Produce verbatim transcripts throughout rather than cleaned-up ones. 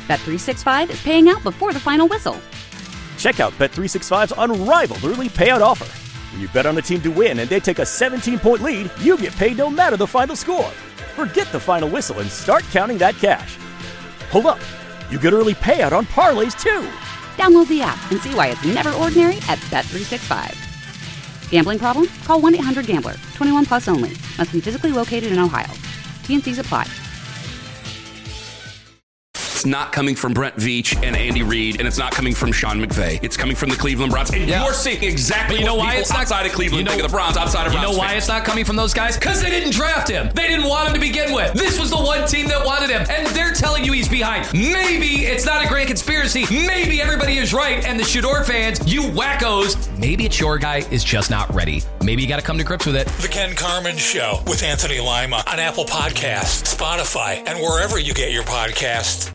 Bet three sixty-five is paying out before the final whistle. Check out Bet three sixty-five's unrivaled early payout offer. When you bet on a team to win and they take a seventeen-point lead, you get paid no matter the final score. Forget the final whistle and start counting that cash. Hold up. You get early payout on parlays, too. Download the app and see why it's never ordinary at Bet three sixty-five. Gambling problem? Call one eight hundred gambler. twenty-one plus only. Must be physically located in Ohio. T and C's apply. It's not coming from Brent Veach and Andy Reid, and it's not coming from Sean McVay. It's coming from the Cleveland Browns. And yeah. you're seeing exactly you know what why people it's not, outside of Cleveland you know, think of the Browns, outside of You Browns know why fans. it's not coming from those guys? Because they didn't draft him. They didn't want him to begin with. This was the one team that wanted him, and they're telling you he's behind. Maybe it's not a grand conspiracy. Maybe everybody is right, and the Shador fans, you wackos, maybe it's your guy is just not ready. Maybe you got to come to grips with it. The Ken Carman Show with Anthony Lima on Apple Podcasts, Spotify, and wherever you get your podcasts.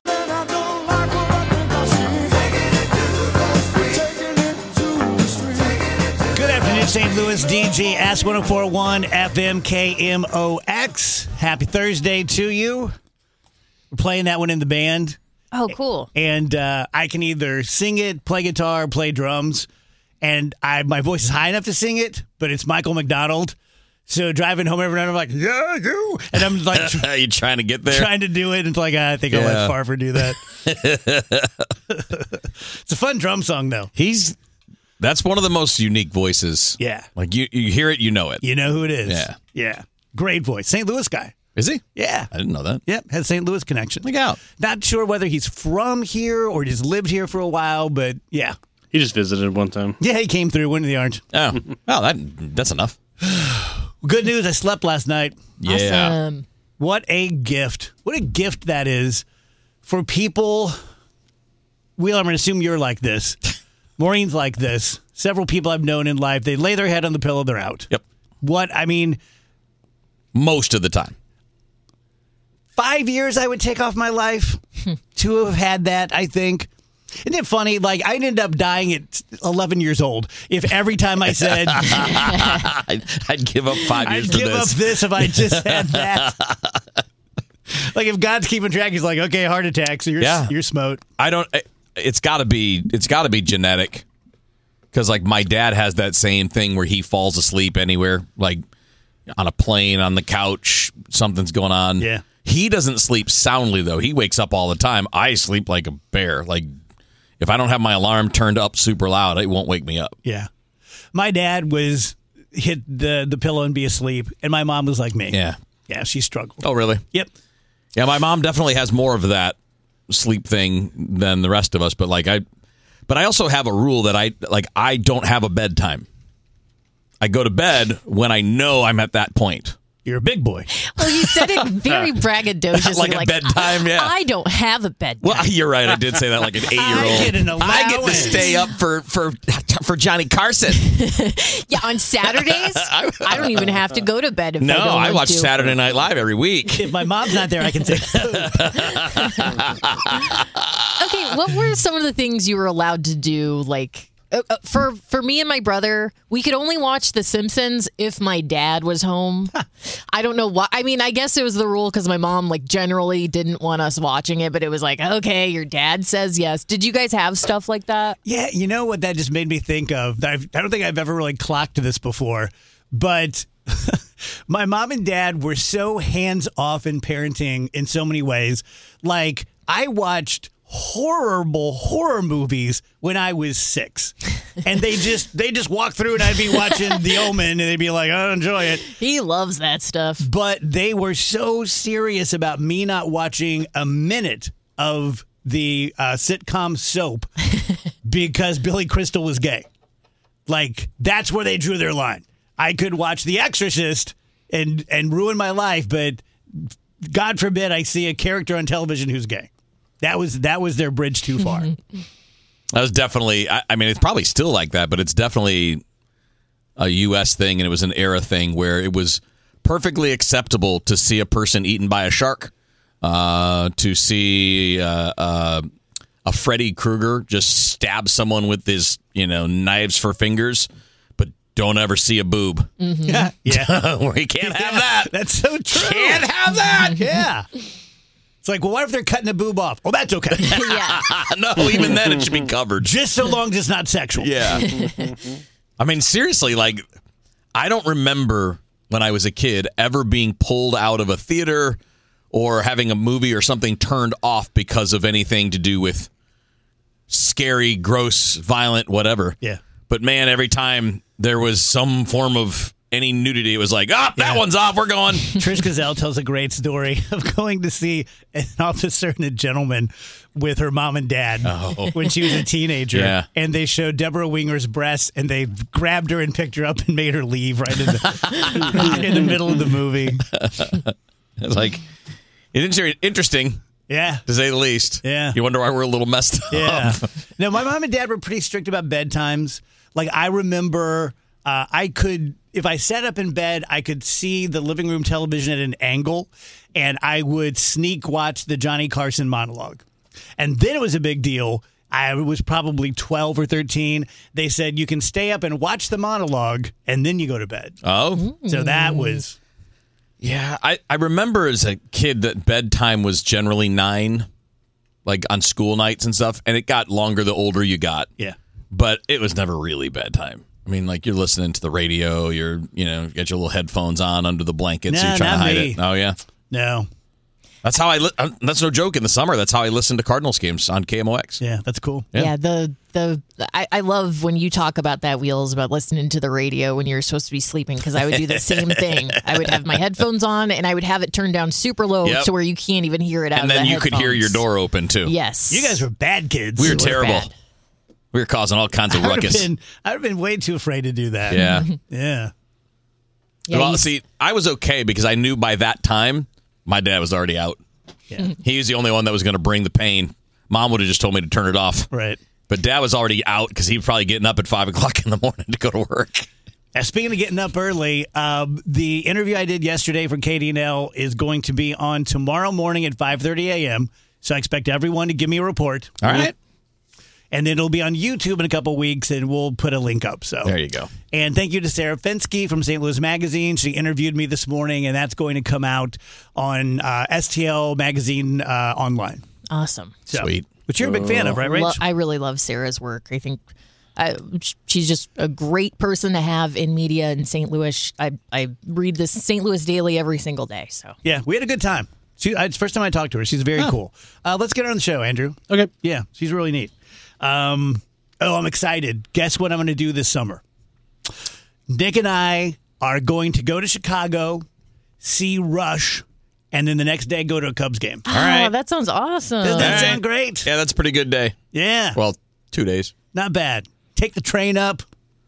Saint Louis, D G, Ask one oh four point one F M K M O X. Happy Thursday to you. We're playing that one in the band. Oh, cool. And uh, I can either sing it, play guitar, play drums. And I my voice is high enough to sing it, but it's Michael McDonald. So driving home every night, I'm like, yeah, you. And I'm like, Are you trying to get there? Trying to do it. And it's like, I think I'll Yeah. let Farver do that. It's a fun drum song, though. He's that's one of the most unique voices. Yeah. Like you, you hear it, you know it. You know who it is. Yeah. Yeah. Great voice. Saint Louis guy. Is he? Yeah. I didn't know that. Yep. Has Saint Louis connection. Look out. Not sure whether he's from here or just lived here for a while, but yeah. He just visited one time. Yeah, he came through, went to the Orange. Oh, well, that that's enough. Good news, I slept last night. Yeah. Awesome. What a gift. What a gift that is for people. Wheel, I'm going to assume you're like this. Maureen's like this. Several people I've known in life, they lay their head on the pillow, they're out. Yep. What, I mean. Most of the time. Five years I would take off my life to have had that, I think. Isn't it funny? Like, I ended up dying at eleven years old. If every time I said... I'd, I'd give up five years I'd for give this. up this if I just had that. Like, if God's keeping track, he's like, okay, heart attack, so you're, Yeah. you're smote. I don't... It's got to be... It's got to be genetic. Because, like, my dad has that same thing where he falls asleep anywhere. Like, on a plane, on the couch, something's going on. Yeah. He doesn't sleep soundly, though. He wakes up all the time. I sleep like a bear. Like, if I don't have my alarm turned up super loud, it won't wake me up. Yeah. My dad was hit the, the pillow and be asleep, and my mom was like me. Yeah. Yeah, she struggled. Oh, really? Yep. Yeah, my mom definitely has more of that sleep thing than the rest of us, but like I but I also have a rule that I like I don't have a bedtime. I go to bed when I know I'm at that point. You're a big boy. Well, you said it very braggadociously. Like a bedtime, yeah. I don't have a bedtime. Well, you're right. I did say that like an eight-year-old. I get an I get to allowance. stay up for for for Johnny Carson. Yeah, on Saturdays, I don't even have to go to bed if No, I don't want I watch to. Saturday Night Live every week. If my mom's not there, I can take Okay, what were some of the things you were allowed to do? Like, uh, uh, for for me and my brother, we could only watch The Simpsons if my dad was home. I don't know why. I mean, I guess it was the rule because my mom, like, generally didn't want us watching it, but it was like, okay, your dad says yes. Did you guys have stuff like that? Yeah, you know what that just made me think of? I've, I don't think I've ever really clocked this before, but my mom and dad were so hands-off in parenting in so many ways. Like, I watched horrible horror movies when I was six. And they just they just walk through and I'd be watching The Omen and they'd be like, I don't enjoy it. He loves that stuff. But they were so serious about me not watching a minute of the uh, sitcom Soap because Billy Crystal was gay. Like, that's where they drew their line. I could watch The Exorcist and and ruin my life, but God forbid I see a character on television who's gay. That was that was their bridge too far. That was definitely, I, I mean, it's probably still like that, but it's definitely a U S thing, and it was an era thing where it was perfectly acceptable to see a person eaten by a shark, uh, to see uh, uh, a Freddy Krueger just stab someone with his, you know, knives for fingers, but don't ever see a boob. Mm-hmm. Yeah, yeah. Where you can't have that. That's so true. Can't have that. Yeah. It's like, well, what if they're cutting a boob off? Well, that's okay. Yeah. No, even then it should be covered. Just so long as it's not sexual. Yeah. I mean, seriously, like, I don't remember when I was a kid ever being pulled out of a theater or having a movie or something turned off because of anything to do with scary, gross, violent, whatever. Yeah. But, man, every time there was some form of any nudity, it was like, ah, oh, that yeah. one's off. We're going. Trish Gazelle tells a great story of going to see an officer and a gentleman with her mom and dad oh. when she was a teenager. Yeah. And they showed Deborah Winger's breasts, and they grabbed her and picked her up and made her leave right in the, in the middle of the movie. It's like, it's interesting. Yeah. To say the least. Yeah. You wonder why we're a little messed up. Yeah. No, my mom and dad were pretty strict about bedtimes. Like, I remember uh, I could, if I sat up in bed, I could see the living room television at an angle, and I would sneak watch the Johnny Carson monologue. And then it was a big deal. I was probably twelve or thirteen. They said, you can stay up and watch the monologue, and then you go to bed. Oh. So that was... Yeah, I, I remember as a kid that bedtime was generally nine, like on school nights and stuff, and it got longer the older you got. Yeah. But it was never really bedtime. I mean, like, you're listening to the radio, you're, you know, you got your little headphones on under the blankets, No, you're trying to not hide me. it. Oh, yeah? No. That's how I, li- uh, that's no joke, in the summer, that's how I listen to Cardinals games on K M O X. Yeah, that's cool. Yeah, yeah the, the, I, I love when you talk about that, Wheels, about listening to the radio when you're supposed to be sleeping, because I would do the same thing. I would have my headphones on, and I would have it turned down super low Yep. to where you can't even hear it out And of the then you headphones. could hear your door open, too. Yes. You guys were bad kids. We were We're terrible. bad. We were causing all kinds of I would've ruckus. been, I would have been way too afraid to do that. Yeah. Yeah. Yeah, well, you- see, I was okay because I knew by that time my dad was already out. Yeah. He was the only one that was going to bring the pain. Mom would have just told me to turn it off. Right. But Dad was already out because he was probably getting up at five o'clock in the morning to go to work. Now, speaking of getting up early, um, the interview I did yesterday for K D and L is going to be on tomorrow morning at five thirty a.m., so I expect everyone to give me a report. All right. And then it'll be on YouTube in a couple weeks, and we'll put a link up. So There you go. And thank you to Sarah Fensky from Saint Louis Magazine. She interviewed me this morning, and that's going to come out on uh, S T L Magazine uh, online. Awesome. So, Sweet. Which you're a big fan of, right, Rach? Lo- I really love Sarah's work. I think I, she's just a great person to have in media in Saint Louis. I, I read this Saint Louis Daily every single day. So Yeah, we had a good time. She, it's the first time I talked to her. She's very cool. Uh, let's get her on the show, Andrew. Okay. Yeah, she's really neat. Um, oh, I'm excited. Guess what I'm going to do this summer? Nick and I are going to go to Chicago, see Rush, and then the next day go to a Cubs game. oh, right. that sounds awesome. Doesn't that All right. sound great? Yeah, that's a pretty good day. Yeah. Well, two days. Not bad. Take the train up.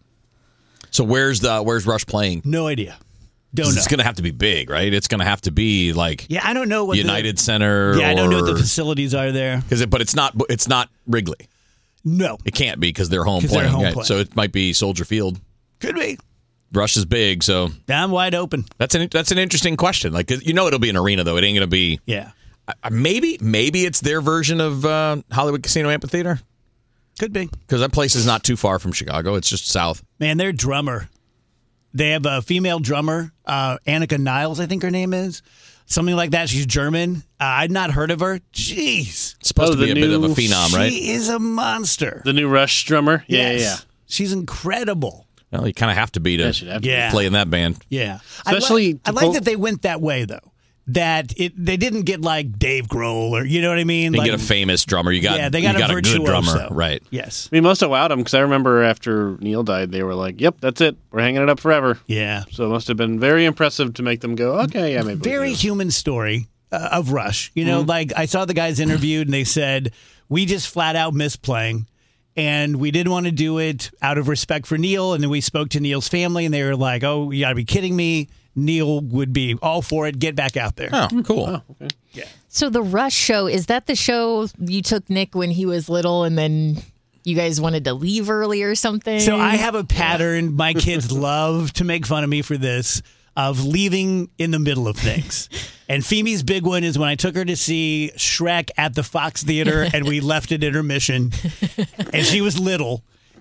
So where's the where's Rush playing? No idea. Don't 'Cause know. It's going to have to be big, right? It's going to have to be like yeah, I don't know what United the, Center. Yeah, I don't know what the or- facilities are there. Cause it, but it's not. It's not Wrigley. No. It can't be because they're home 'Cause they're playing. home right? playing. So it might be Soldier Field. Could be. Rush is big, so I'm wide open. that's an that's an interesting question. Like, 'cause you know, it'll be an arena though. It ain't going to be. Yeah. Uh, maybe maybe it's their version of uh, Hollywood Casino Amphitheater Could be. because that place is not too far from Chicago. It's just south. Man, their drummer. They have a female drummer, uh, Annika Niles, I think her name is. Something like that. She's German. Uh, I'd not heard of her. Jeez. It's supposed Oh, to be the a bit of a new- phenom, right? She is a monster. The new Rush drummer. Yeah, Yes. yeah, yeah. She's incredible. Well, you kind of have to be to Yeah, she'd have to Yeah. play in that band. Yeah. Especially I, li- I to like pull- that they went that way, though. That it they didn't get like Dave Grohl or, you know what I mean? You like, get a famous drummer. You got yeah, they got, you got a a good virtuoso. drummer, right? Yes. I mean, most have wowed them because I remember after Neil died, they were like, "Yep, that's it. We're hanging it up forever." Yeah. So it must have been very impressive to make them go, "Okay, yeah, maybe." we'll Very do it." human story uh, of Rush. You know, like I saw the guys interviewed and they said, we just flat out missed playing. And we didn't want to do it out of respect for Neil. And then we spoke to Neil's family and they were like, oh, you got to be kidding me. Neil would be all for it. Get back out there. Oh, cool. So the Rush show, is that the show you took Nick when he was little and then you guys wanted to leave early or something? So I have a pattern. My kids love to make fun of me for this, of leaving in the middle of things. And Feme's big one is when I took her to see Shrek at the Fox Theater and we left at intermission. And she was little.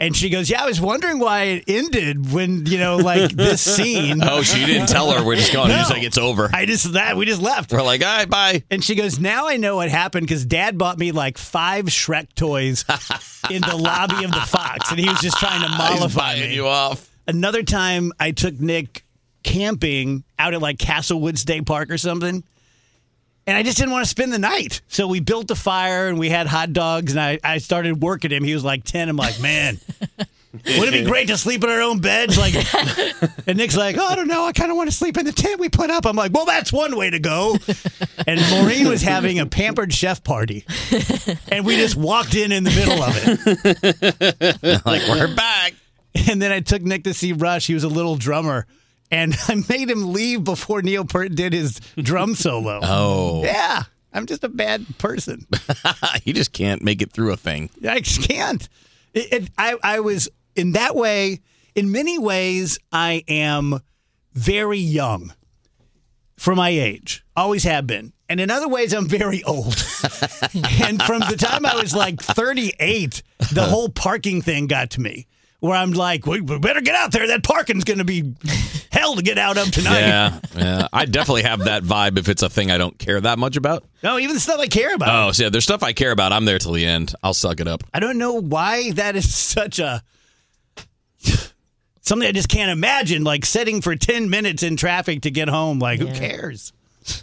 And she goes, yeah, I was wondering why it ended when, you know, like this scene. Oh, she didn't tell her we're just going. No. She's like, it's over. I just, that we just left. We're like, all right, bye. And she goes, now I know what happened because Dad bought me like five Shrek toys in the lobby of the Fox. And he was just trying to mollify He's buying me. you off. Another time I took Nick camping out at like Castlewood State Park or something. And I just didn't want to spend the night. So we built a fire and we had hot dogs and I, I started working him. He was like ten. I'm like, man, wouldn't it be great to sleep in our own beds? Like, and Nick's like, oh, I don't know. I kind of want to sleep in the tent we put up. I'm like, well, that's one way to go. And Maureen was having a Pampered Chef party. And we just walked in in the middle of it. Like, we're back. And then I took Nick to see Rush. He was a little drummer. And I made him leave before Neil Peart did his drum solo. Oh. Yeah. I'm just a bad person. You just can't make it through a thing. I just can't. It, it, I, I was, in that way, in many ways, I am very young for my age. Always have been. And in other ways, I'm very old. And from the time I was like thirty-eight, the whole parking thing got to me. Where I'm like, we, we better get out there. That parking's going to be hell to get out of tonight. Yeah, yeah. I definitely have that vibe if it's a thing I don't care that much about. No, even the stuff I care about. Oh, so yeah, there's stuff I care about. I'm there till the end. I'll suck it up. I don't know why that is such a... something I just can't imagine, like sitting for ten minutes in traffic to get home. Like, Yeah. who cares?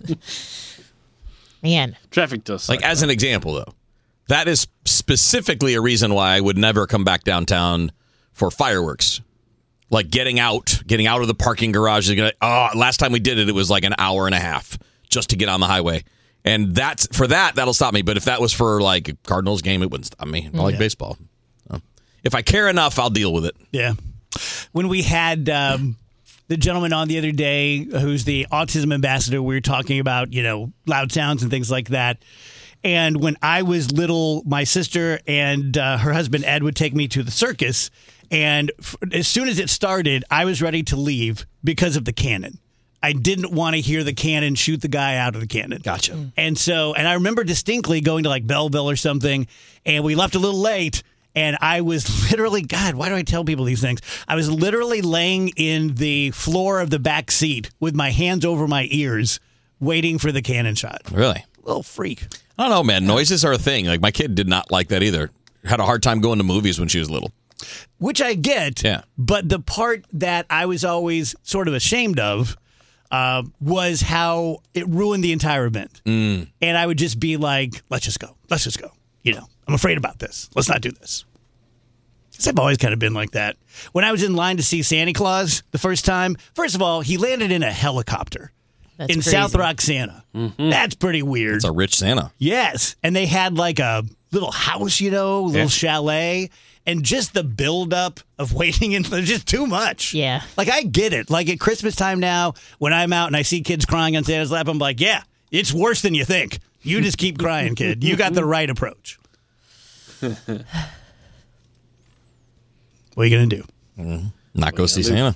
Man. Traffic does suck, Like, as an example, though, that is specifically a reason why I would never come back downtown for fireworks. Like getting out, getting out of the parking garage. Gonna, oh, last time we did it, it was like an hour and a half just to get on the highway. And that's for that, that'll stop me. But if that was for like a Cardinals game, it wouldn't stop me. I like Yeah. baseball. So, if I care enough, I'll deal with it. Yeah. When we had um, the gentleman on the other day who's the autism ambassador, we were talking about, you know, loud sounds and things like that. And when I was little, my sister and uh, her husband Ed would take me to the circus. And f- as soon as it started, I was ready to leave because of the cannon. I didn't want to hear the cannon shoot the guy out of the cannon. Gotcha. Mm. And so, and I remember distinctly going to like Belleville or something, and we left a little late. And I was literally, God, why do I tell people these things? I was literally laying in the floor of the back seat with my hands over my ears, waiting for the cannon shot. Really? Little freak. I don't know, man. Noises are a thing. Like, my kid did not like that either. Had a hard time going to movies when she was little. Which I get. Yeah. But the part that I was always sort of ashamed of uh, was how it ruined the entire event. Mm. And I would just be like, let's just go. Let's just go. You know, I'm afraid about this. Let's not do this. Because I've always kind of been like that. When I was in line to see Santa Claus the first time, first of all, he landed in a helicopter. That's in crazy. South Roxana. Mm-hmm. That's pretty weird. It's a rich Santa. Yes. And they had like a little house, you know, little Yeah. chalet. And just the buildup of waiting in, there's just too much. Yeah. Like, I get it. Like, at Christmas time now, when I'm out and I see kids crying on Santa's lap, I'm like, yeah, it's worse than you think. You just keep crying, kid. You got the right approach. What are you going to do? Mm-hmm. Not go see Santa.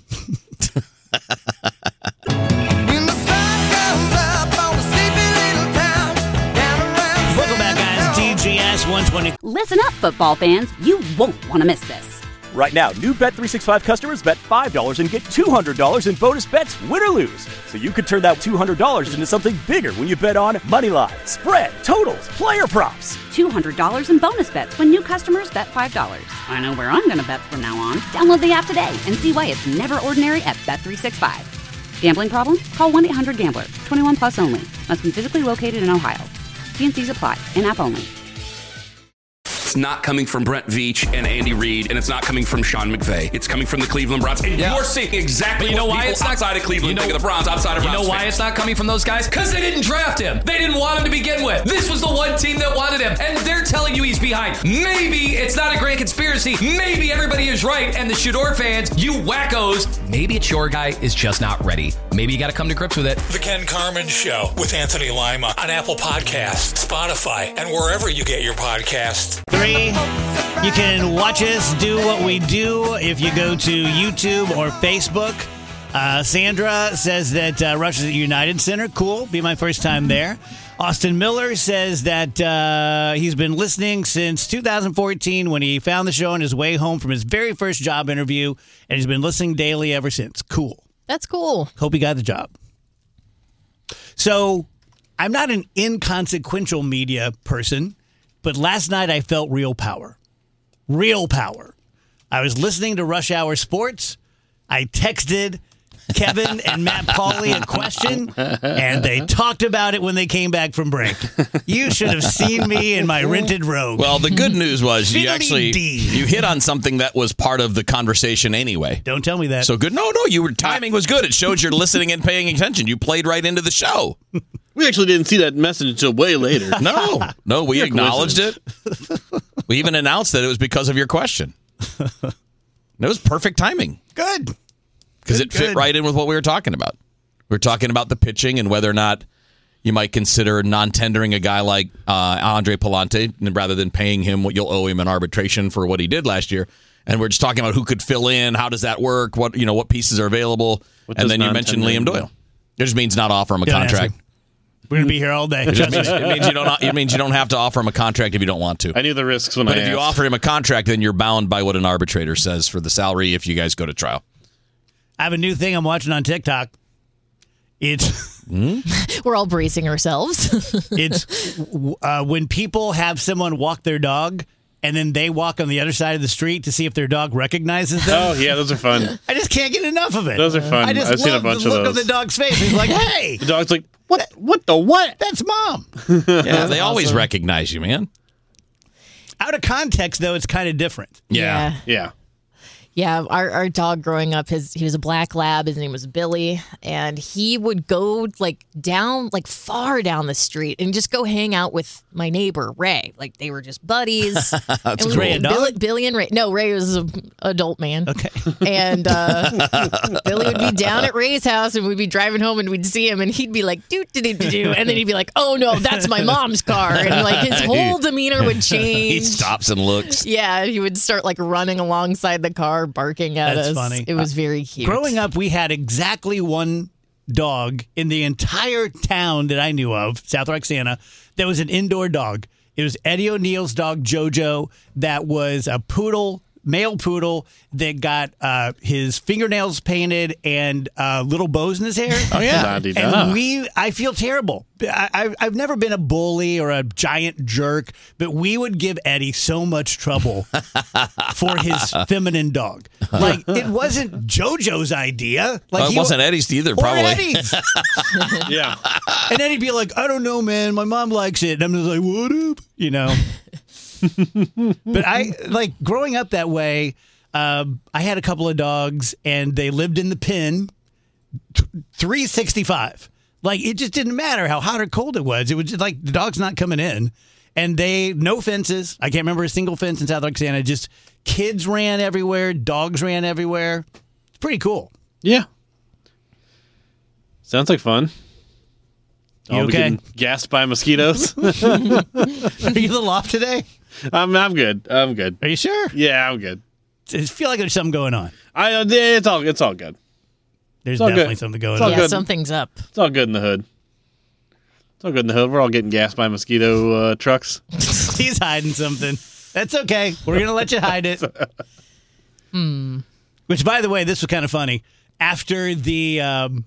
Welcome back, guys. D G S one twenty. Listen up, football fans. You won't want to miss this. Right now, new Bet three sixty-five customers bet five dollars and get two hundred dollars in bonus bets, win or lose. So you could turn that two hundred dollars into something bigger when you bet on money line, spread, totals, player props. two hundred dollars in bonus bets when new customers bet five dollars. I know where I'm going to bet from now on. Download the app today and see why it's never ordinary at Bet three sixty-five. Gambling problem? Call one eight hundred gambler. twenty-one plus only. Must be physically located in Ohio. T N Cs apply. In-app only. It's not coming from Brent Veach and Andy Reid, and it's not coming from Sean McVay. It's coming from the Cleveland Browns. And Yeah. you're seeing exactly But you know what why people it's not outside of Cleveland you know, think of the Browns, outside of You Browns know why fans. it's not coming from those guys? Because they didn't draft him. They didn't want him to begin with. This was the one team that wanted him, and they're telling you he's behind. Maybe it's not a grand conspiracy. Maybe everybody is right, and the Shador fans, you wackos, maybe it's your guy is just not ready. Maybe you got to come to grips with it. The Ken Carmen Show with Anthony Lima on Apple Podcasts, Spotify, and wherever you get your podcasts. Three, you can watch us do what we do if you go to YouTube or Facebook. Uh, Sandra says that uh, Rush is at United Center. Cool. Be my first time there. Austin Miller says that uh, he's been listening since two thousand fourteen when he found the show on his way home from his very first job interview, and he's been listening daily ever since. Cool. That's cool. Hope he got the job. So I'm not an inconsequential media person, but last night I felt real power. Real power. I was listening to Rush Hour Sports. I texted Kevin and Matt Pauley a question, and they talked about it when they came back from break. You should have seen me in my rented robe. Well, the good news was you Fiddly actually dee. you hit on something that was part of the conversation anyway. Don't tell me that. So good. No, no, you were timing was good. It showed you're listening and paying attention. You played right into the show. We actually didn't see that message until way later. No, no, we You're acknowledged it. We even announced that it was because of your question. It was perfect timing. Good. Because it fit good. right in with what we were talking about. We were talking about the pitching and whether or not you might consider non-tendering a guy like uh, Andre Palante rather than paying him what you'll owe him in arbitration for what he did last year. And we're just talking about who could fill in, how does that work, what you know, what pieces are available. What And does then you mentioned Liam non-tendering Doyle. It just means not offer him a Don't contract. answer. We're going to be here all day. It just means, it means you don't. It means you don't have to offer him a contract if you don't want to. I knew the risks when But I if you asked. offer him a contract, then you're bound by what an arbitrator says for the salary if you guys go to trial. I have a new thing I'm watching on TikTok. It's We're all bracing ourselves. it's uh, when people have someone walk their dog and then they walk on the other side of the street to see if their dog recognizes them. Oh, yeah, those are fun. I just can't get enough of it. Those are fun. I just I've love seen a bunch the of look those. on the dog's face. He's like, "Hey, The dog's like, what? What the what? that's Mom." Yeah, they always recognize you, man. Out of context, though, it's kind of different. Yeah. Yeah. Yeah, our, our dog growing up, his he was a black lab. His name was Billy, and he would go like down, like far down the street, and just go hang out with my neighbor Ray. Like they were just buddies. That's cool. Ray a dog? Billy, Billy and Ray. No, Ray was an adult man. Okay. And uh, Billy would be down at Ray's house, and we'd be driving home, and we'd see him, and he'd be like, "Doo doo doo doo doo," and then he'd be like, "Oh no, that's my mom's car," and like his whole demeanor would change. He stops and looks. Yeah, he would start like running alongside the car, barking at That's us. funny. It was very cute. Growing up, we had exactly one dog in the entire town that I knew of, South Roxana, that was an indoor dog. It was Eddie O'Neill's dog, Jojo, that was a poodle, male poodle, that got uh, his fingernails painted and uh, little bows in his hair. Oh, yeah. La-di-da. And we, I feel terrible. I, I've, I've never been a bully or a giant jerk, but we would give Eddie so much trouble for his feminine dog. Like, it wasn't JoJo's idea. Like Well, it he wasn't Eddie's either, or probably. Eddie's. Yeah. And then he'd be like, "I don't know, man. My mom likes it." And I'm just like, "What up?" You know. But I, like, growing up that way, um, I had a couple of dogs, and they lived in the pen t- three sixty-five. Like, it just didn't matter how hot or cold it was. It was just like the dog's not coming in. And they, no fences. I can't remember a single fence in South Roxana. Just kids ran everywhere. Dogs ran everywhere. It's pretty cool. Yeah. Sounds like fun. You I'll be okay? getting gassed by mosquitoes. Are you a little off today? I'm, I'm good. I'm good. Are you sure? Yeah, I'm good. I feel like there's something going on. I, uh, it's all. It's all good. There's all definitely good. something going It's all on. yeah, good. something's up. It's all good in the hood. It's all good in the hood. We're all getting gassed by mosquito uh, trucks. He's hiding something. That's okay. We're going to let you hide it. Hmm. Which, by the way, this was kind of funny. After the um,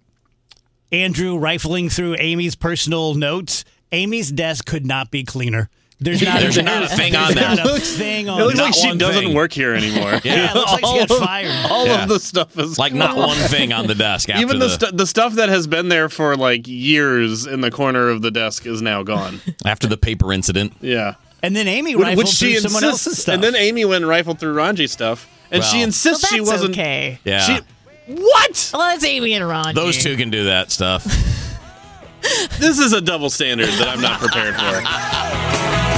Andrew rifling through Amy's personal notes, Amy's desk could not be cleaner. There's not, There's not a thing on there's there. not a thing on It looks there. like she one doesn't thing. work here anymore. Yeah, it looks like she All got of- fired. All Yeah. of the stuff is Like not one thing on the desk. After Even the the, stu- the stuff that has been there for like years in the corner of the desk is now gone. after the paper incident. Yeah, And then Amy Which- rifled which she through someone insists. else's stuff. And then Amy went and rifled through Ranji's stuff, and she Well- insists Well, she that's wasn't. okay. Yeah. She, what? Well, that's Amy and Ron. Those two can do that stuff. This is a double standard that I'm not prepared for.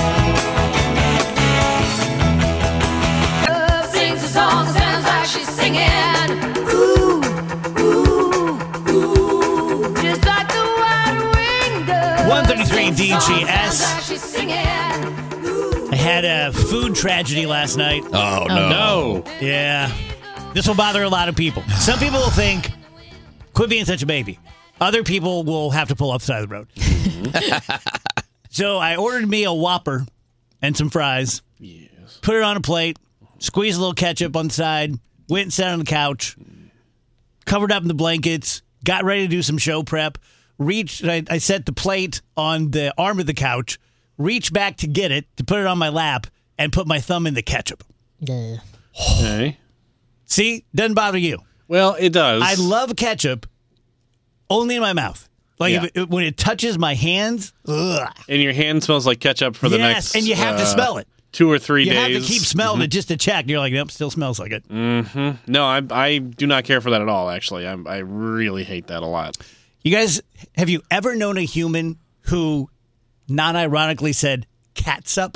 Sings a song, sounds like she's singing. Ooh, ooh, ooh. Just like the white winged dove. one thirty-three Sings a D G song, S. sounds like she's singing. Ooh. I had a food tragedy last night. Oh, no. No. Yeah. This will bother a lot of people. Some people will think, quit being such a baby. Other people will have to pull off the side of the road. So I ordered me a Whopper and some fries. Yes. Put it on a plate, squeezed a little ketchup on the side, went and sat on the couch, covered up in the blankets, got ready to do some show prep, reached, I, I set the plate on the arm of the couch, reached back to get it, to put it on my lap, and put my thumb in the ketchup. Yeah. Okay. See? Doesn't bother you. Well, it does. I love ketchup only in my mouth. Like Yeah. if it, when it touches my hands, ugh. And your hand smells like ketchup for the Yes, next. and you have to uh, smell it. Two or three You days. have to keep smelling it just to check. You're like, nope, still smells like it. Mm-hmm. No, I I do not care for that at all. Actually, I I really hate that a lot. You guys, have you ever known a human who, non-ironically, said catsup?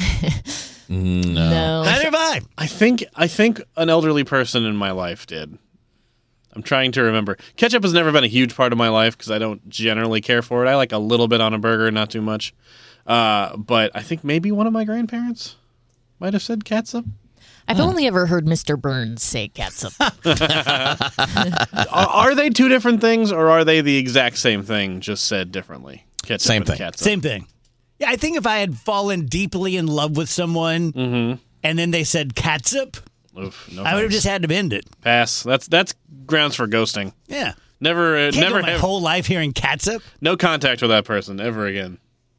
No. Neither have I. I think I think an elderly person in my life did. I'm trying to remember. Ketchup has never been a huge part of my life because I don't generally care for it. I like a little bit on a burger, not too much. Uh, but I think maybe one of my grandparents might have said catsup. I've only ever heard Mister Burns say catsup. are, are they two different things, or are they the exact same thing, just said differently? Ketchup Same and thing. catsup. Same thing. Yeah, I think if I had fallen deeply in love with someone and then they said catsup, Oof, no I would have thanks. just had to end it. pass. That's that's grounds for ghosting. Yeah. Never, uh, Can't never go my have whole life hearing catsup. no contact with that person ever again.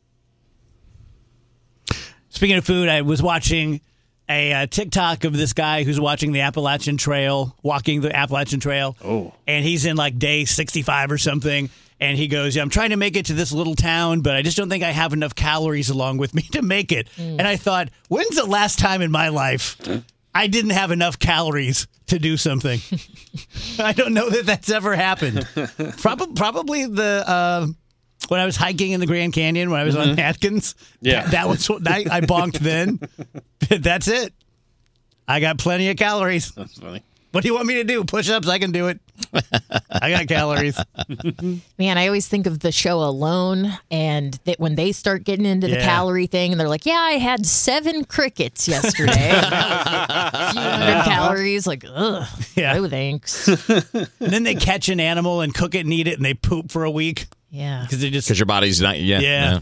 Speaking of food, I was watching a uh, TikTok of this guy who's watching the Appalachian Trail, walking the Appalachian Trail. Oh. And he's in like day sixty-five or something. And he goes, yeah, I'm trying to make it to this little town, but I just don't think I have enough calories along with me to make it. And I thought, when's the last time in my life I didn't have enough calories to do something? I don't know that that's ever happened. Probably, probably the uh, when I was hiking in the Grand Canyon, when I was on Atkins. Yeah. that, that was what I, I bonked then. That's it. I got plenty of calories. That's funny. What do you want me to do? Push-ups? I can do it. I got calories. Man, I always think of the show Alone, and that when they start getting into the Yeah. calorie thing, and they're like, "Yeah, I had seven crickets yesterday, a few hundred calories." Like, ugh, Yeah. no thanks. And then they catch an animal and cook it and eat it, and they poop for a week Yeah, because they just. Because your body's not. Yeah. Yeah.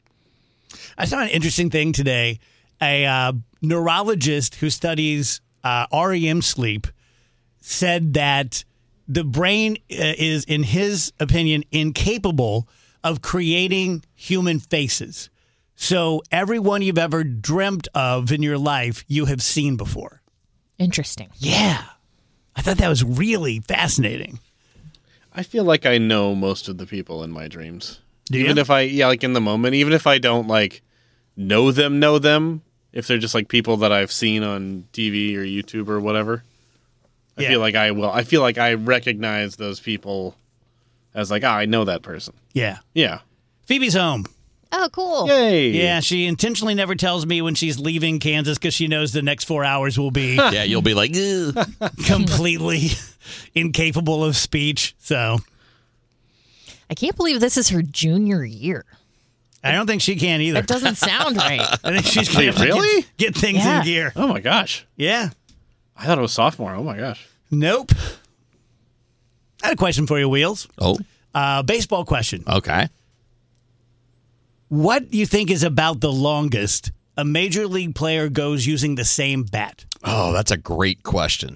I saw an interesting thing today. A uh, neurologist who studies uh, R E M sleep said that the brain uh, is, in his opinion, incapable of creating human faces. So everyone you've ever dreamt of in your life, you have seen before. interesting. Yeah. I thought that was really fascinating. I feel like I know most of the people in my dreams. Do you? Even if I, yeah, like in the moment, even if I don't like know them, know them, if they're just like people that I've seen on T V or YouTube or whatever, I Yeah. feel like I will. I feel like I recognize those people as like, ah, I know that person. Yeah. Yeah. Phoebe's home. Oh, cool. Yay. Yeah, she intentionally never tells me when she's leaving Kansas because she knows the next four hours will be Yeah. You'll be like, "Ugh." completely incapable of speech. So I can't believe this is her junior year. I don't think she can either. That doesn't sound right. I think she's going to Really? get, get things Yeah. in gear. Oh my gosh. Yeah. I thought it was sophomore. Oh my gosh. Nope. I had a question for you, Wheels. Oh, Uh, baseball question. okay. What do you think is about the longest a major league player goes using the same bat? Oh, that's a great question.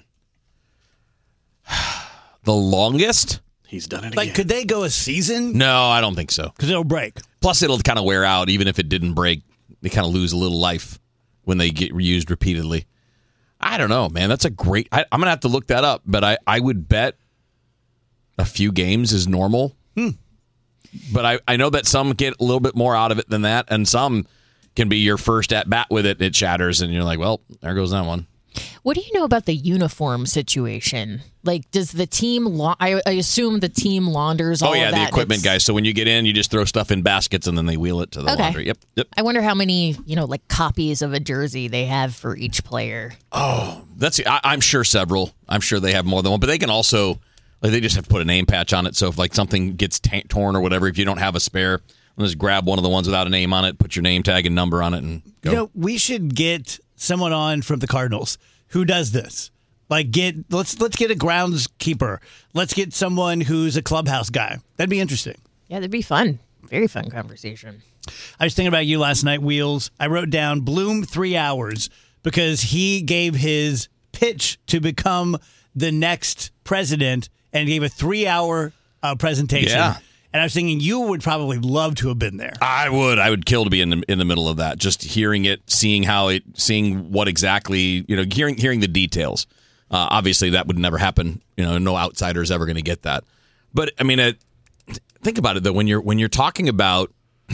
The longest? He's done it Like, again. could they go a season? No, I don't think so. Because it'll break. Plus, it'll kind of wear out. Even if it didn't break, they kind of lose a little life when they get reused repeatedly. I don't know, man. That's a great. I, I'm gonna have to look that up, but I, I would bet a few games is normal. Hmm. But I, I know that some get a little bit more out of it than that, and some can be your first at bat with it. It shatters, and you're like, well, there goes that one. What do you know about the uniform situation? Like, does the team? La- I, I assume the team launders all oh yeah, of that. the equipment It's- guys. So when you get in, you just throw stuff in baskets, and then they wheel it to the Okay. laundry. Yep, yep. I wonder how many, you know, like copies of a jersey they have for each player. That's. I, I'm sure several. I'm sure they have more than one, but they can also. Like they just have to put a name patch on it. So if like something gets t- torn or whatever, if you don't have a spare, just grab one of the ones without a name on it, put your name tag and number on it, and go. You know, we should get someone on from the Cardinals who does this. Like, get let's let's get a groundskeeper. Let's get someone who's a clubhouse guy. That'd be interesting. Yeah, that'd be fun. very fun conversation. I was thinking about you last night, Wheels. I wrote down Bloom three hours because he gave his pitch to become the next president and gave a three-hour uh, presentation. Yeah. And I was thinking you would probably love to have been there. I would. I would kill to be in the in the middle of that. Just hearing it, seeing how it, seeing what exactly, you know, hearing hearing the details. Uh, obviously, that would never happen. You know, no outsider is ever going to get that. But I mean, it, think about it though. When you're when you're talking about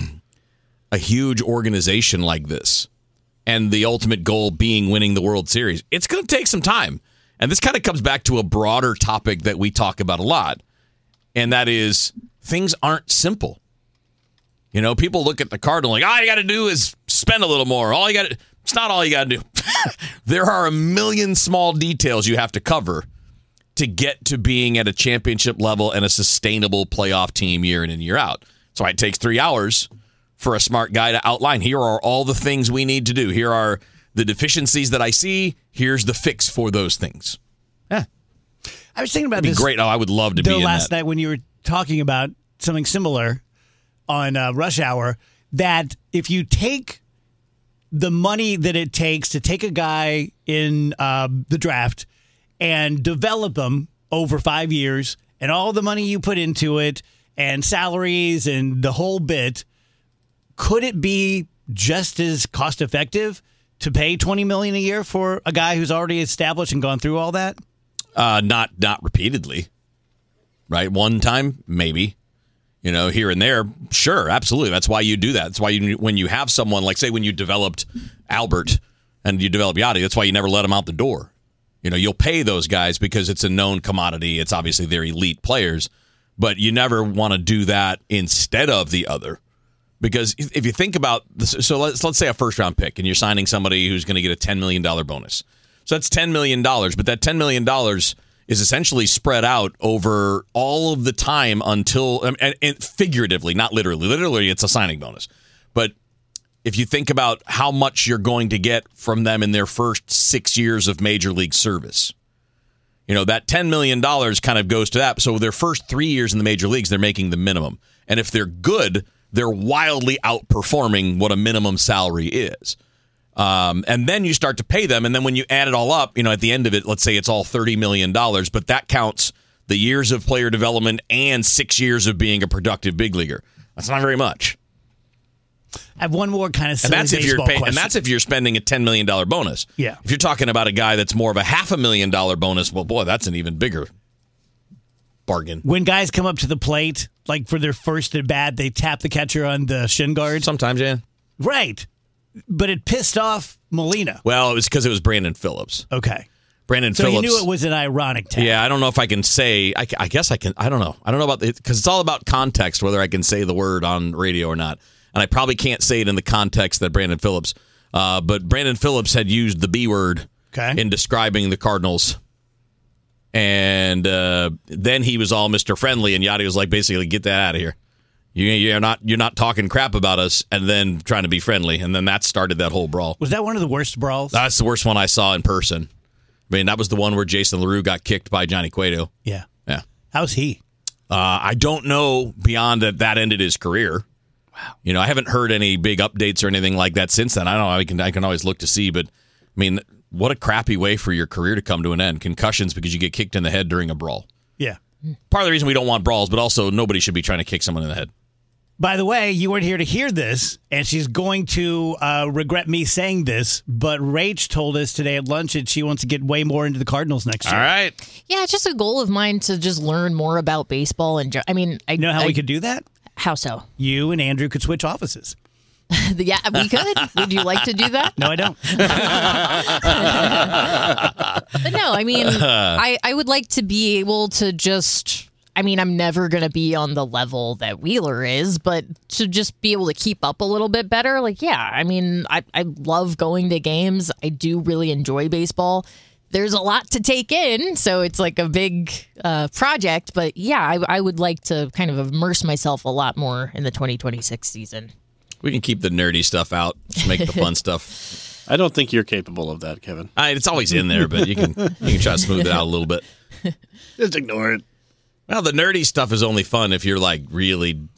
a huge organization like this, and the ultimate goal being winning the World Series, it's going to take some time. And this kind of comes back to a broader topic that we talk about a lot, and that is things aren't simple. You know, people look at the Cardinal like, all you got to do is spend a little more. All you got to, it's not all you got to do. There are a million small details you have to cover to get to being at a championship level and a sustainable playoff team year in and year out. So it takes three hours for a smart guy to outline, here are all the things we need to do. Here are the deficiencies that I see. Here's the fix for those things. Yeah. I was thinking about It'd be this. great. Oh, I would love to be in last that. night when you were talking about something similar on uh, Rush Hour, that if you take the money that it takes to take a guy in uh, the draft and develop them over five years and all the money you put into it and salaries and the whole bit, could it be just as cost effective to pay twenty million dollars a year for a guy who's already established and gone through all that? Uh, not not repeatedly, right? One time, maybe, you know, here and there. Sure, absolutely. That's why you do that. That's why you, when you have someone, like say when you developed Albert and you develop Yachty, that's why you never let them out the door. You know, you'll pay those guys because it's a known commodity. It's obviously they're elite players, but you never want to do that instead of the other. Because if you think about this, so let's let's say a first round pick and you're signing somebody who's going to get a ten million dollars bonus. So that's ten million dollars, but that ten million dollars is essentially spread out over all of the time until, and, and figuratively, not literally. Literally, it's a signing bonus. But if you think about how much you're going to get from them in their first six years of Major League service, you know, that ten million dollars kind of goes to that. So their first three years in the major leagues, they're making the minimum. And if they're good, they're wildly outperforming what a minimum salary is. Um, and then you start to pay them. And then when you add it all up, you know, at the end of it, let's say it's all thirty million dollars, but that counts the years of player development and six years of being a productive big leaguer. That's not very much. I have one more kind of silly and that's if you're baseball pay- question. And that's if you're spending a ten million dollars bonus. Yeah. If you're talking about a guy that's more of a half a million dollar bonus, well, boy, that's an even bigger bargain. When guys come up to the plate, like for their first at bat, they tap the catcher on the shin guard. Sometimes, yeah. Right. But it pissed off Molina. Well, it was because it was Brandon Phillips. Okay. Brandon so Phillips. So you knew it was an ironic tap. Yeah, I don't know if I can say. I, I guess I can. I don't know. I don't know about it because it's all about context, whether I can say the word on radio or not. And I probably can't say it in the context that Brandon Phillips. Uh, but Brandon Phillips had used the B word okay. in describing the Cardinals. And uh, then he was all Mister Friendly, and Yachty was like, basically, get that out of here. You, you're not you're not talking crap about us, and then trying to be friendly, and then that started that whole brawl. Was that one of the worst brawls? That's the worst one I saw in person. I mean, that was the one where Jason LaRue got kicked by Johnny Cueto. Yeah, yeah. How's he? Uh, I don't know beyond that that ended his career. Wow. You know, I haven't heard any big updates or anything like that since then. I don't know. I can I can always look to see, but I mean, what a crappy way for your career to come to an end. Concussions because you get kicked in the head during a brawl. Yeah. Part of the reason we don't want brawls, but also nobody should be trying to kick someone in the head. By the way, you weren't here to hear this, and she's going to uh, regret me saying this, but Rach told us today at lunch that she wants to get way more into the Cardinals next year. All right. Yeah, it's just a goal of mine to just learn more about baseball. And I mean, I you know how I, we could do that? How so? You and Andrew could switch offices. Yeah, we could. Would you like to do that? No, I don't. But no, I mean, I, I would like to be able to just... I mean, I'm never going to be on the level that Wheeler is, but to just be able to keep up a little bit better, like, yeah, I mean, I, I love going to games. I do really enjoy baseball. There's a lot to take in, so it's like a big uh, project. But yeah, I, I would like to kind of immerse myself a lot more in the twenty twenty-six season. We can keep the nerdy stuff out, just make the fun stuff. I don't think you're capable of that, Kevin. I, it's always in there, but you can you can try to smooth it out a little bit. Just ignore it. Well, the nerdy stuff is only fun if you're like really,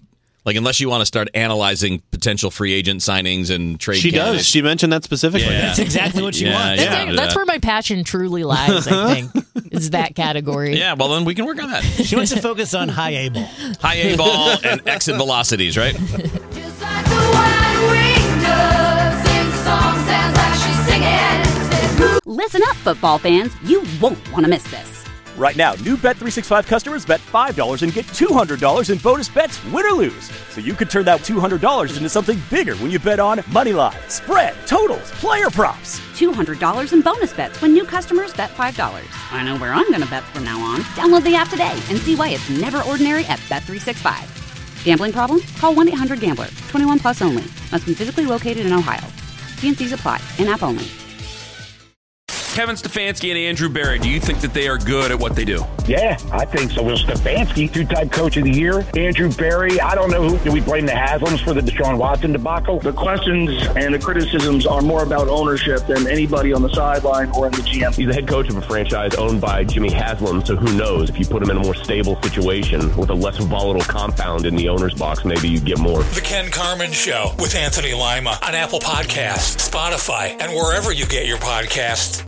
Like, unless you want to start analyzing potential free agent signings and trade She candidates. does. She mentioned that specifically. Yeah. That's exactly what she Yeah, wants. yeah. That's, that's where my passion truly lies, I think, is that category. Yeah, well, then we can work on that. She wants to focus on high A ball. High A ball and exit velocities, right? Just like the white winged dove sings a song, sounds like she's singing. Listen up, football fans. You won't want to miss this. Right now, new Bet three sixty-five customers bet five dollars and get two hundred dollars in bonus bets, win or lose. So you could turn that two hundred dollars into something bigger when you bet on money line, spread, totals, player props. two hundred dollars in bonus bets when new customers bet five dollars. I know where I'm going to bet from now on. Download the app today and see why it's never ordinary at Bet three sixty-five. Gambling problem? Call one eight hundred gambler. twenty-one plus only. Must be physically located in Ohio. T and C's apply. In-app only. Kevin Stefanski and Andrew Berry, do you think that they are good at what they do? Yeah, I think so. Will Stefanski, two-time coach of the year. Andrew Berry, I don't know who. Do we blame the Haslams for the Deshaun Watson debacle? The questions and the criticisms are more about ownership than anybody on the sideline or in the G M. He's the head coach of a franchise owned by Jimmy Haslam, so who knows? If you put him in a more stable situation with a less volatile compound in the owner's box, maybe you get more. The Ken Carmen Show with Anthony Lima on Apple Podcasts, Spotify, and wherever you get your podcasts.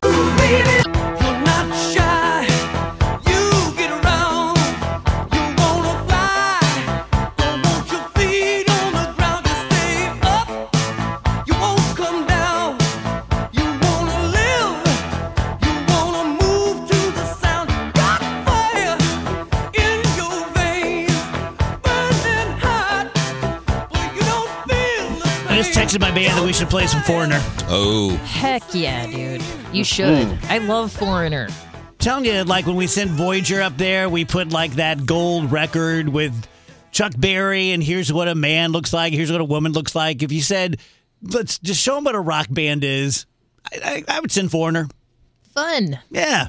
I just texted my band that we should play some Foreigner. Oh. Heck yeah, dude. You should. Mm. I love Foreigner. Telling you, like when we sent Voyager up there, we put like that gold record with Chuck Berry and here's what a man looks like, here's what a woman looks like. If you said, let's just show them what a rock band is, I, I, I would send Foreigner. Fun. Yeah.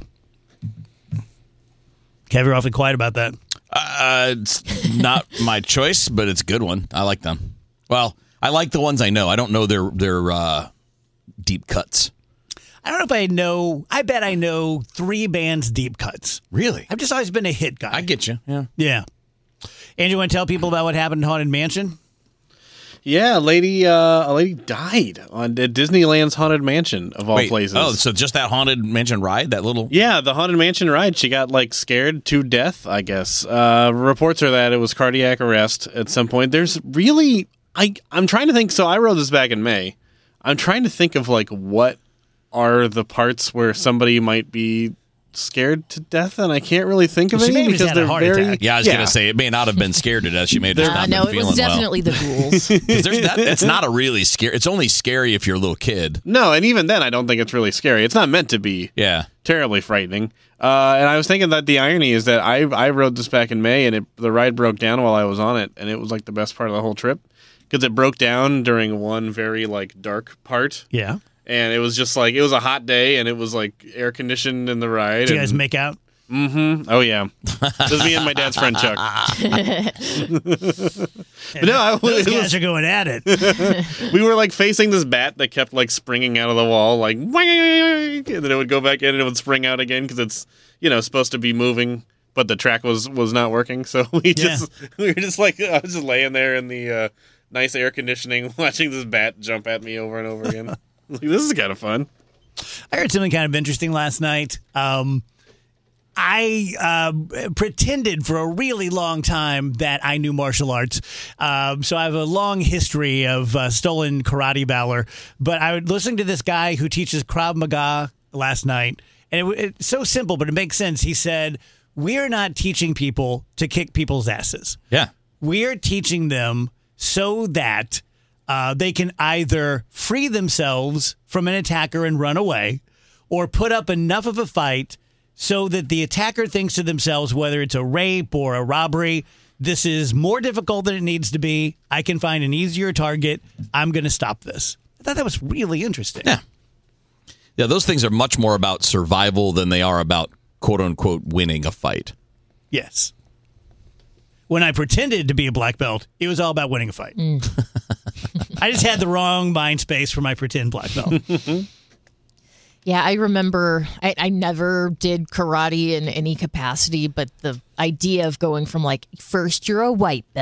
Kev, you're awfully quiet about that. Uh, it's not my choice, but it's a good one. I like them. Well, I like the ones I know. I don't know their their uh, deep cuts. I don't know if I know. I bet I know three bands' deep cuts. Really? I've just always been a hit guy. I get you. Yeah. Yeah. Andrew, want to tell people about what happened in Haunted Mansion? Yeah, a lady, uh, a lady died on at Disneyland's Haunted Mansion of all Wait, places. Oh, so just that Haunted Mansion ride, that little. Yeah, the Haunted Mansion ride. She got like scared to death, I guess. Uh, reports are that it was cardiac arrest at some point. There's really, I, I'm trying to think. So I wrote this back in May. I'm trying to think of like what are the parts where somebody might be scared to death, and I can't really think of She may any have just because had a they're heart very. attack. Yeah, I was going to say it may not have been scared to death. She may have just Uh, not no, been it feeling was definitely the ghouls. well. 'Cause there's that, it's not a really scary. It's only scary if you're a little kid. No, and even then, I don't think it's really scary. It's not meant to be. Yeah. Terribly frightening. Uh, and I was thinking that the irony is that I I rode this back in May, and it, the ride broke down while I was on it, and it was like the best part of the whole trip because it broke down during one very like dark part. Yeah. And it was just like, it was a hot day, and it was like air conditioned in the ride. Did you guys and- make out? Mm-hmm. Oh, yeah. It was me and my dad's friend, Chuck. But no, I, Those it guys was- are going at it. we were like facing this bat that kept like springing out of the wall, like, and then it would go back in and it would spring out again because it's, you know, supposed to be moving, but the track was was not working. So we just, we were just like, I was just laying there in the uh, nice air conditioning, watching this bat jump at me over and over again. Like, this is kind of fun. I heard something kind of interesting last night. Um, I uh, pretended for a really long time that I knew martial arts. Um, so I have a long history of uh, stolen karate valor. But I was listening to this guy who teaches Krav Maga last night. And it, it's so simple, but it makes sense. He said, we're not teaching people to kick people's asses. Yeah. We're teaching them so that uh, they can either free themselves from an attacker and run away or put up enough of a fight so that the attacker thinks to themselves, whether it's a rape or a robbery, this is more difficult than it needs to be. I can find an easier target. I'm going to stop this. I thought that was really interesting. Yeah. Yeah, those things are much more about survival than they are about, quote unquote, winning a fight. Yes. When I pretended to be a black belt, it was all about winning a fight. I just had the wrong mind space for my pretend black belt. Yeah, I remember I, I never did karate in any capacity, but the idea of going from like, first you're a white belt,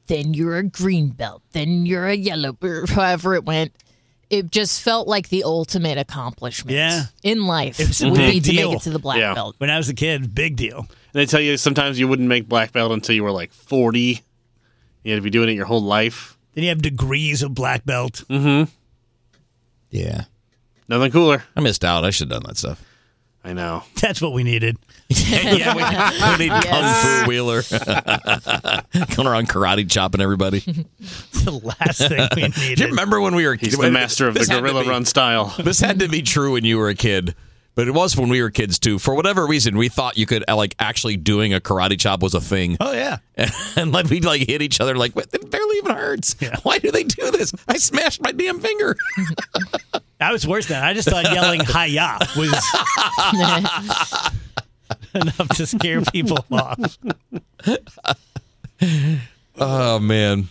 then you're a green belt, then you're a yellow belt, however it went. It just felt like the ultimate accomplishment Yeah. in life It was a would big be to deal. make it to the black Yeah. belt. When I was a kid, big deal. And they tell you sometimes you wouldn't make black belt until you were like forty. You had to be doing it your whole life. Then you have degrees of black belt. Mm-hmm. Yeah. Nothing cooler. I missed out. I should have done that stuff. I know. That's what we needed. yeah, we, we need Yes. Kung Fu Wheeler. Going around karate chopping everybody. The last thing we needed. Do you remember when we were kids? He's the master of the This had to gorilla be- run style. This had to be true when you were a kid, but it was when we were kids too. For whatever reason, we thought you could uh, like actually doing a karate chop was a thing. Oh yeah, and, and like we'd like hit each other like it barely even hurts. Yeah. Why do they do this? I smashed my damn finger. I was worse than that. I just thought yelling "Hi-ya" was enough to scare people off. Oh man.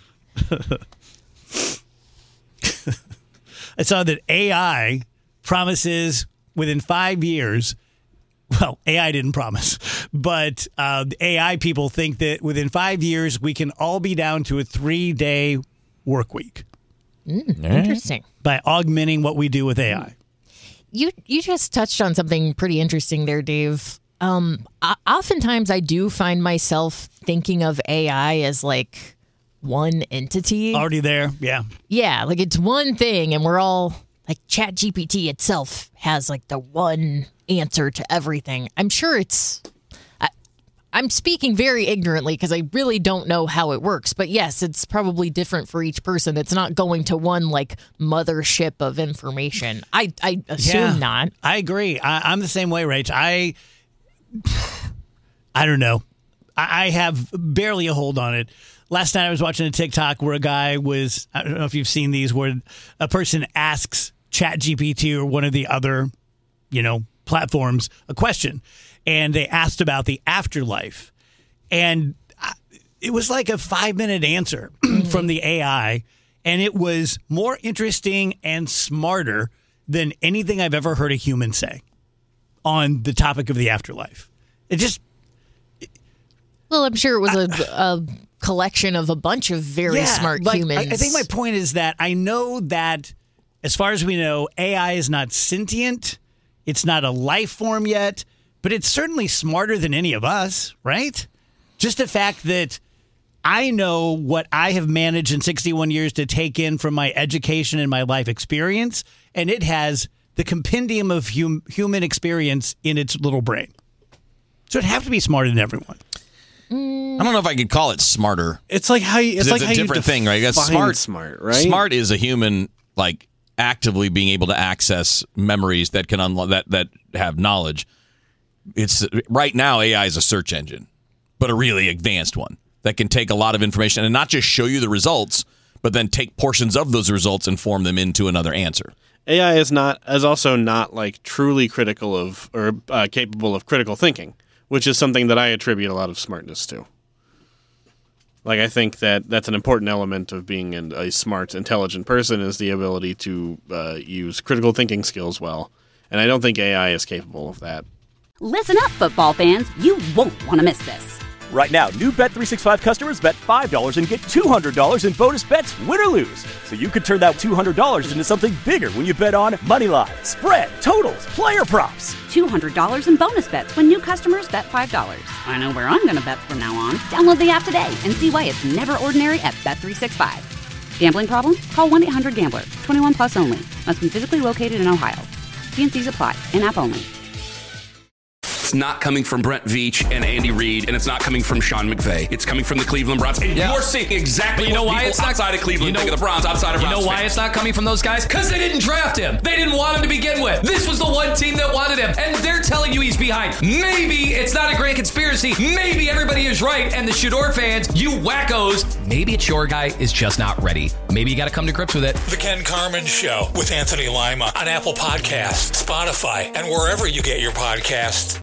I saw that A I promises within five years. Well, A I didn't promise, but uh, the A I people think that within five years we can all be down to a three-day work week Mm, interesting. by augmenting what we do with A I. You you just touched on something pretty interesting there, Dave. Um, o- oftentimes I do find myself thinking of A I as like one entity. Already there, yeah. Yeah, like it's one thing, and we're all like ChatGPT itself has like the one answer to everything. I'm sure it's. I, I'm speaking very ignorantly because I really don't know how it works. But yes, it's probably different for each person. It's not going to one like mothership of information. I I assume Yeah, not. I agree. I, I'm the same way, Rach. I, I don't know. I, I have barely a hold on it. Last night I was watching a TikTok where a guy was, I don't know if you've seen these, where a person asks ChatGPT or one of the other, you know, platforms a question. And they asked about the afterlife. And I- it was like a five-minute answer from the A I. And it was more interesting and smarter than anything I've ever heard a human say on the topic of the afterlife. It just... Well, I'm sure it was a, a collection of a bunch of very Yeah, smart like, humans. I, I think my point is that I know that, as far as we know, A I is not sentient. It's not a life form yet, but it's certainly smarter than any of us, right? Just the fact that I know what I have managed in sixty-one years to take in from my education and my life experience, and it has the compendium of hum, human experience in its little brain. So it'd have to be smarter than everyone. I don't know if I could call it smarter. It's like how you, it's, like a how different you thing, right? That's define smart. smart, right? Smart is a human like actively being able to access memories that can unlock that that have knowledge. It's right now A I is a search engine, but a really advanced one that can take a lot of information and not just show you the results, but then take portions of those results and form them into another answer. A I is not is also not like truly critical of or uh, capable of critical thinking, which is something that I attribute a lot of smartness to. Like, I think that that's an important element of being an, a smart, intelligent person is the ability to uh, use critical thinking skills well. And I don't think A I is capable of that. Listen up, football fans. You won't want to miss this. Right now, new Bet three sixty-five customers bet five dollars and get two hundred dollars in bonus bets, win or lose. So you could turn that two hundred dollars into something bigger when you bet on money line, spread, totals, player props. two hundred dollars in bonus bets when new customers bet five dollars. I know where I'm going to bet from now on. Download the app today and see why it's never ordinary at Bet three sixty-five. Gambling problem? Call one eight hundred gambler. twenty-one plus only. Must be physically located in Ohio. T N Cs apply. In-app only. It's not coming from Brent Veach and Andy Reid, and it's not coming from Sean McVay. It's coming from the Cleveland Browns. And Yeah. you're seeing exactly But you know what why people it's not outside of Cleveland you know, think of the Browns, outside of You Browns know why fans. it's not coming from those guys? Because they didn't draft him. They didn't want him to begin with. This was the one team that wanted him, and they're telling you he's behind. Maybe it's not a grand conspiracy. Maybe everybody is right, and the Shador fans, you wackos, maybe it's your guy is just not ready. Maybe you got to come to grips with it. The Ken Carmen Show with Anthony Lima on Apple Podcasts, Spotify, and wherever you get your podcasts.